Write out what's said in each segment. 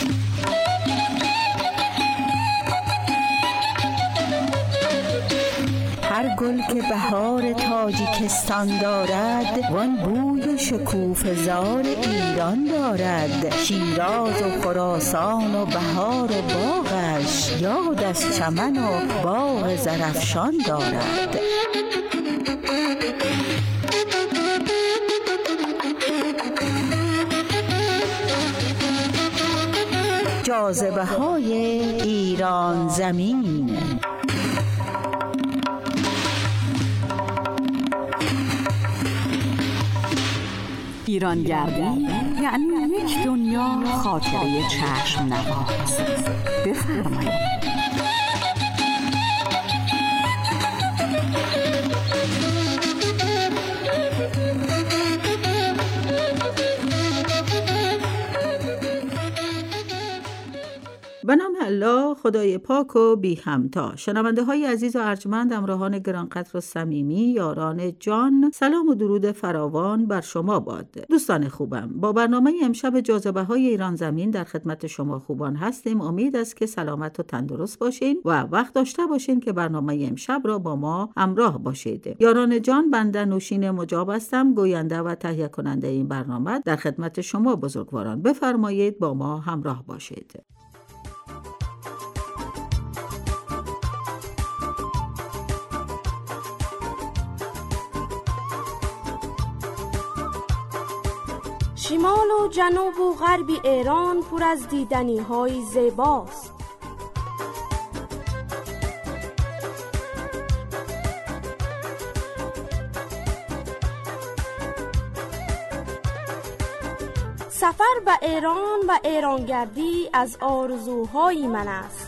هر گل که بهار تاجیکستان دارد، وان بوی شکوفه زار ایران دارد. شیراز و خراسان و بهار و باغش، یاد از چمن و باغ زرافشان دارد. جاذبه های ایران زمین. ایرانگردی یعنی یک دنیا خاطره چشم نواز. بفرمایید. به نام الله، خدای پاک و بی همتا. شنونده های عزیز و ارجمند، همراهان گرانقدر و صمیمی، یاران جان، سلام و درود فراوان بر شما باد. دوستان خوبم، با برنامه امشب جاذبه های ایران زمین در خدمت شما خوبان هستیم. امید است که سلامت و تندرست باشین و وقت داشته باشین که برنامه امشب را با ما همراه باشید. یاران جان، بنده نوشین مجاب هستم، گوینده و تهیه کننده این برنامه. در خدمت شما بزرگواران، بفرمایید با ما همراه باشید. شمال و جنوب و غرب ایران پر از دیدنی‌های زیباست. سفر به ایران و ایرانگردی از آرزوهای من است.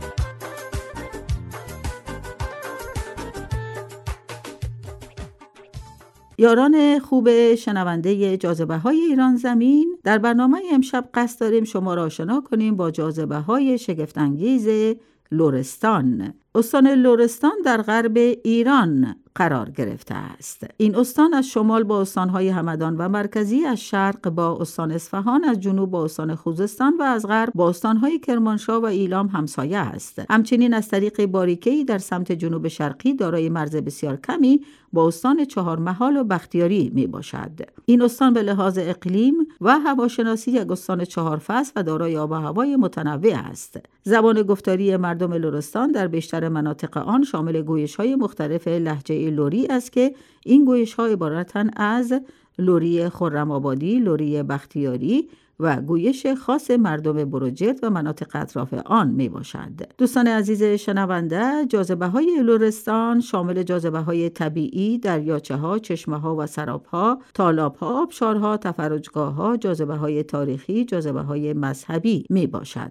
یاران خوب شنونده جاذبه های ایران زمین، در برنامه امشب قصد داریم شما را آشنا کنیم با جاذبه های شگفت‌انگیز لرستان. استان لرستان در غرب ایران قرار گرفته است. این استان از شمال با استانهای همدان و مرکزی، از شرق با استان اصفهان، از جنوب با استان خوزستان و از غرب با استانهای کرمانشاه و ایلام همسایه است. همچنین از طریق باریکه‌ای در سمت جنوب شرقی دارای مرز بسیار کمی با استان چهارمحال و بختیاری می باشد. این استان به لحاظ اقلیم و هواشناسی یک استان 4 فصل و دارای آب و هوای متنوع است. زبان گفتاری مردم لرستان در بیشتر مناطق آن شامل گویش‌های مختلف لهجه لری است که این گویش‌ها عبارتند از لری خرم‌آبادی، لری بختیاری و گویش خاص مردم بروجرد و مناطق اطراف آن می باشد. دوستان عزیز شنونده، جاذبه‌های لرستان شامل جاذبه‌های طبیعی، دریاچه‌ها، چشمه‌ها و سراب‌ها، تالاب‌ها، آبشارها، تفرجگاه‌ها، جاذبه‌های تاریخی، جاذبه‌های مذهبی می باشد.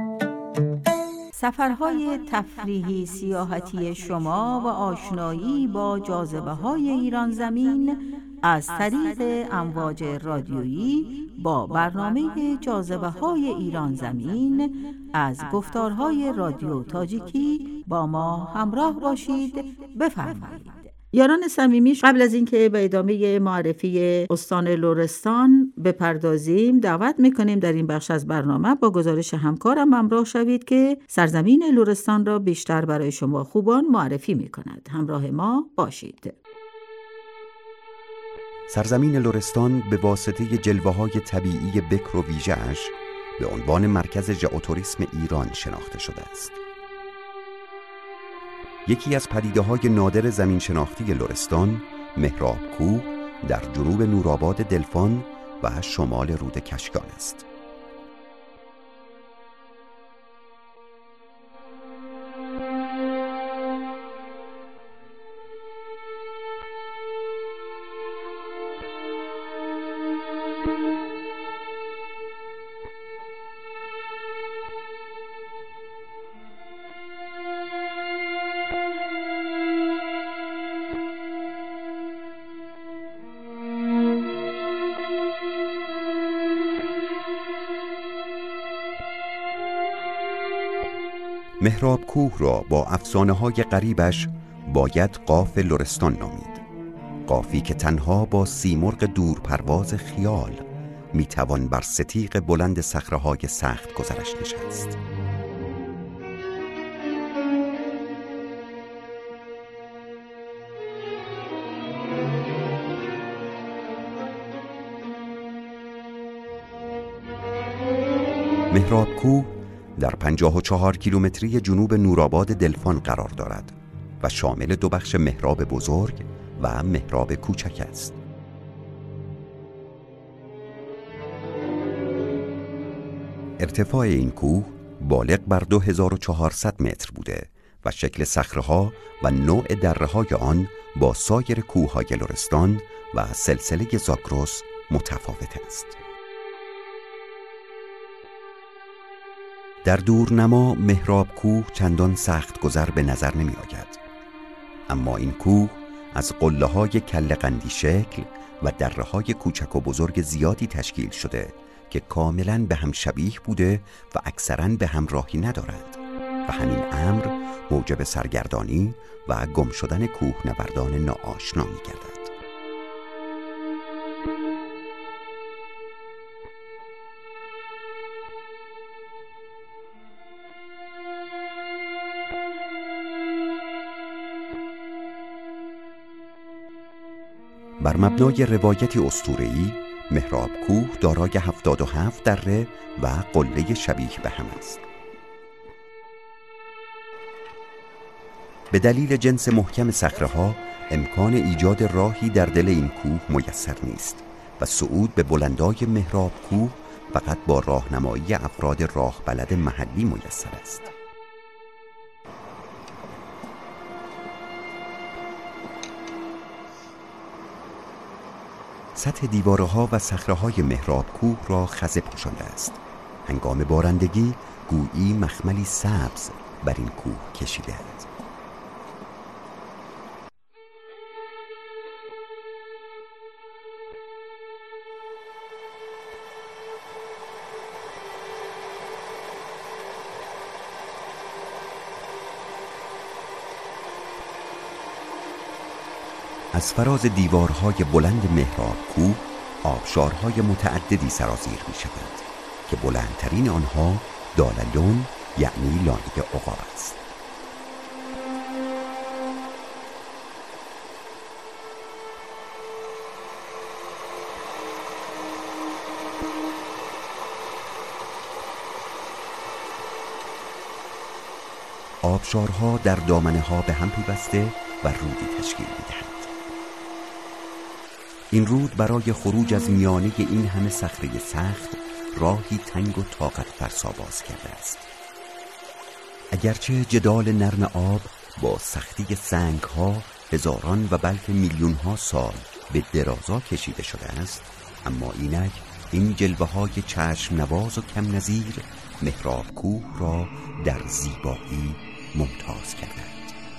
سفرهای تفریحی سیاحتی شما و آشنایی با جاذبه‌های ایران زمین از طریق امواج رادیویی با برنامه جاذبه‌های ایران زمین از گفتارهای رادیو تاجیکی با ما همراه باشید. بفرمایید. یاران صمیمی، قبل از اینکه به ادامه معرفی استان لرستان بپردازیم، دعوت میکنیم در این بخش از برنامه با گزارش همکارم همراه شوید که سرزمین لرستان را بیشتر برای شما خوبان معرفی میکند. همراه ما باشید. سرزمین لرستان به واسطه جلوه‌های طبیعی بکر و ویژه‌اش به عنوان مرکز ژئوتوریسم ایران شناخته شده است. یکی از پدیده‌های نادر زمین شناختی لرستان، مهراب کوه در جنوب نورآباد دلفان و شمال رود کشکان است. مهراب کوه را با افسانه‌های غریبش باید قاف لرستان نامید. قافی که تنها با سیمرغ دور پرواز خیال میتوان بر ستیغ بلند صخره‌های سخت گذرش نشست. مهراب کوه در 54 کیلومتری جنوب نورآباد دلفان قرار دارد و شامل دو بخش مهراب بزرگ و مهراب کوچک است. ارتفاع این کوه بالغ بر 2400 متر بوده و شکل صخره‌ها و نوع دره‌های آن با سایر کوه‌های لرستان و سلسله زاگرس متفاوت است. در دورنما مهراب کوه چندان سخت گذر به نظر نمی آید، اما این کوه از قله‌های کله‌قندی شکل و دره‌های کوچک و بزرگ زیادی تشکیل شده که کاملاً به هم شبیه بوده و اکثراً به هم راهی ندارند و همین امر موجب سرگردانی و گم شدن کوهنوردان ناآشنا می‌گردد. بر مبنای روایتی اسطوره‌ای مهراب کوه دارای 77 دره و قله شبیه به هم است. به دلیل جنس محکم صخره‌ها امکان ایجاد راهی در دل این کوه میسر نیست و صعود به بلندای مهراب کوه فقط با راهنمایی افراد راه بلد محلی میسر است. سطح دیوارها و صخره‌های مهراب کوه را خزه پوشانده است. هنگام بارندگی گویی مخملی سبز بر این کوه کشیده است. از فراز دیوارهای بلند مهراب کوه آبشارهای متعددی سرازیر می شوند که بلندترین آنها داللون یعنی لانه عقاب است. آبشارها در دامنه ها به هم پیوسته و رودی تشکیل می دهند. این رود برای خروج از میانه این همه صخره سخت راهی تنگ و طاقت فرسا باز کرده است. اگرچه جدال نرم آب با سختی سنگ ها هزاران و بلکه میلیون ها سال به درازا کشیده شده است، اما اینک این جلوه های چشم نواز و کم نظیر مهراب کوه را در زیبایی ممتاز کرده.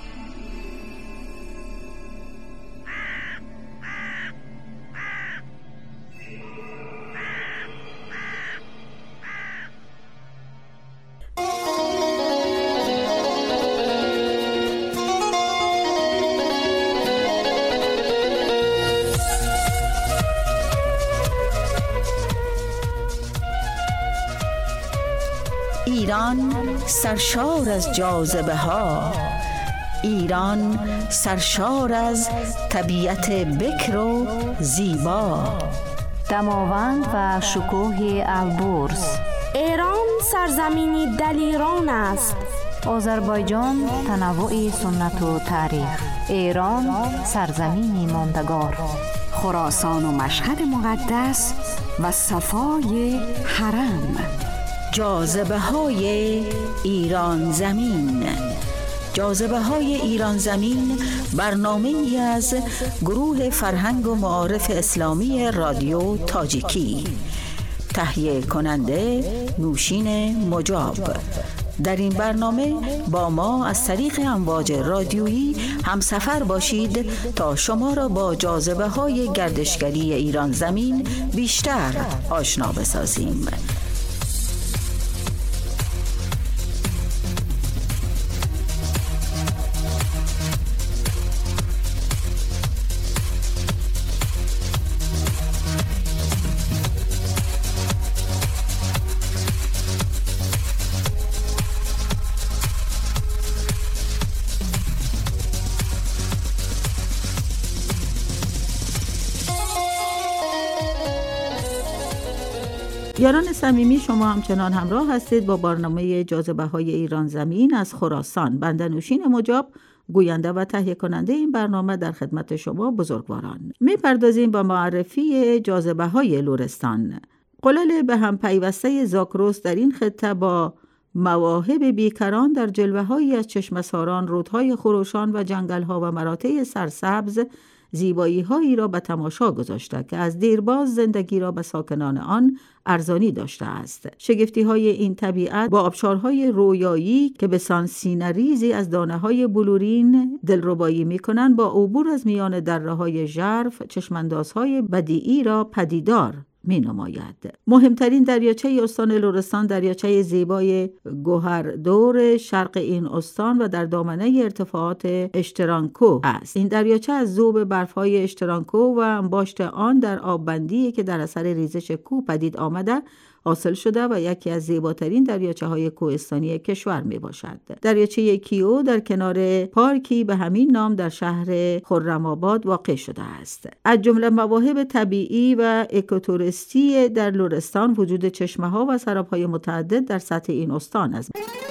ایران سرشار از جاذبه ها، ایران سرشار از طبیعت بکر و زیبا، دماوند و شکوه البرز. ایران سرزمینی دلیران است. آذربایجان تنوع سنت و تاریخ. ایران سرزمینی ماندگار. خراسان و مشهد مقدس و صفای حرم. جاذبه های ایران زمین. جاذبه های ایران زمین برنامه‌ای از گروه فرهنگ و معارف اسلامی رادیو تاجیکی. تهیه کننده نوشین مجاب. در این برنامه با ما از طریق امواج رادیویی همسفر باشید تا شما را با جاذبه های گردشگری ایران زمین بیشتر آشنا بسازیم. یاران صمیمی، شما همچنان همراه هستید با برنامه جاذبه‌های ایران زمین از خراسان. بنده نوشین مجاب، گوینده و تهیه کننده این برنامه، در خدمت شما بزرگواران. می‌پردازیم با معرفی جاذبه‌های لرستان. قلل به هم پیوسته زاگرس در این خطه با مواهب بیکران در جلوه‌هایی از چشمه‌ساران، رودهای خروشان و جنگل‌ها و مراتع سرسبز زیبایی‌هایی را به تماشا گذاشته که از دیرباز زندگی را به ساکنان آن ارزانی داشته است. شگفتی‌های این طبیعت با آبشارهای رویایی که به سان سینه‌ریزی از دانه‌های بلورین دلربایی می‌کنند، با عبور از میان دره‌های ژرف چشم‌اندازهای بدیعی را پدیدار می‌نماید. مهمترین دریاچه استان لرستان دریاچه زیبای گوهردور شرق این استان و در دامنه ارتفاعات اشترانکو است. این دریاچه از ذوب برف‌های اشترانکو و انباشت آن در آببندی که در اثر ریزش کوه پدید آمده حاصل شده و یکی از زیباترین دریاچه‌های کوهستانی کشور میباشد. دریاچه کیو در کنار پارکی به همین نام در شهر خرم‌آباد واقع شده است. از جمله مواهب طبیعی و اکوتوریستی در لرستان وجود چشمه‌ها و سراب‌های متعدد در سطح این استان است.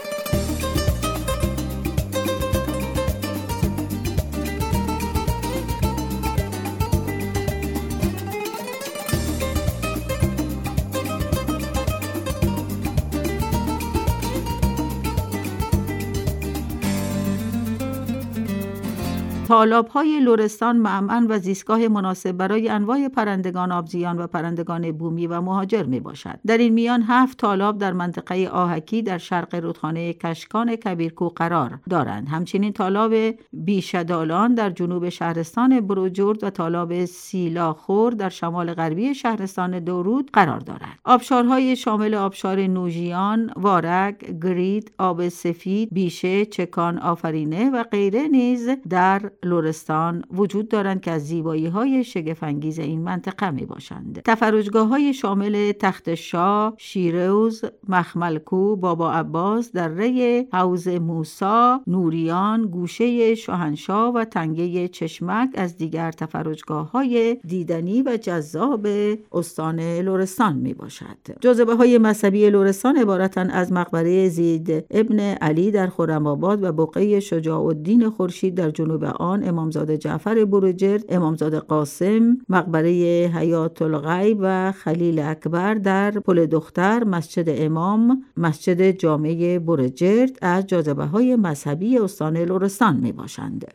تالاب‌های لرستان معمن و زیستگاه مناسب برای انواع پرندگان آبزیان و پرندگان بومی و مهاجر میباشد. در این میان 7 تالاب در منطقه آهکی در شرق رودخانه کشکان کبیرکوه قرار دارند. همچنین تالاب بیشدالان در جنوب شهرستان بروجرد و تالاب سیلاخور در شمال غربی شهرستان دورود قرار دارد. آبشارهای شامل آبشار نوژیان، وارک، گرید، آب سفید، بیشه، چکان، آفرینه و غیره نیز در لرستان وجود دارند که از زیبایی‌های شگفت‌انگیز این منطقه می‌باشند. تفرجگاه‌های شامل تخت شاه، شیروز، مخملکو، بابا عباس، دره حوض موسی، نوریان، گوشه شاهنشاه و تنگه چشمک از دیگر تفرجگاه‌های دیدنی و جذاب استان لرستان می‌باشد. جاذبه‌های مذهبی لرستان عبارتند از مقبره زید ابن علی در خرم‌آباد و بقعه شجاع الدین خورشید در جنوب آن، امامزاده جعفر بروجرد، امامزاده قاسم، مقبره حیات الغیب و خلیل اکبر در پل دختر، مسجد امام، مسجد جامع بروجرد از جاذبه‌های مذهبی استان لرستان می باشند.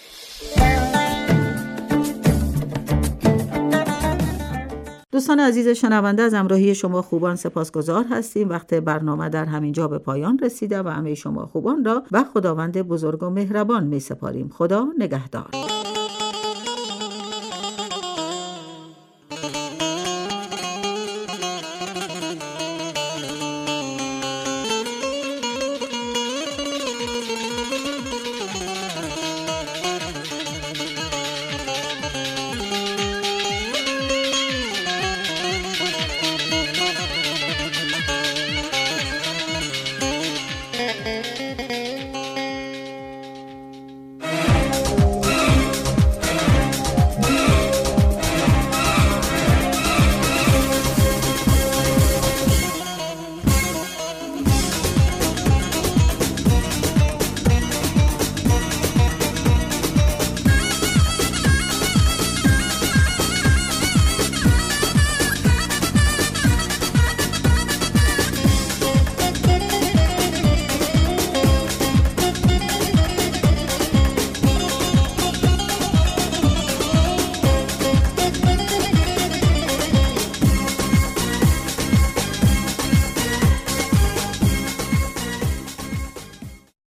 دوستان عزیز شنونده، از همراهی شما خوبان سپاسگزار هستیم. وقت برنامه در همین جا به پایان رسیده و همه شما خوبان را به خداوند بزرگ و مهربان می سپاریم. خدا نگهدار.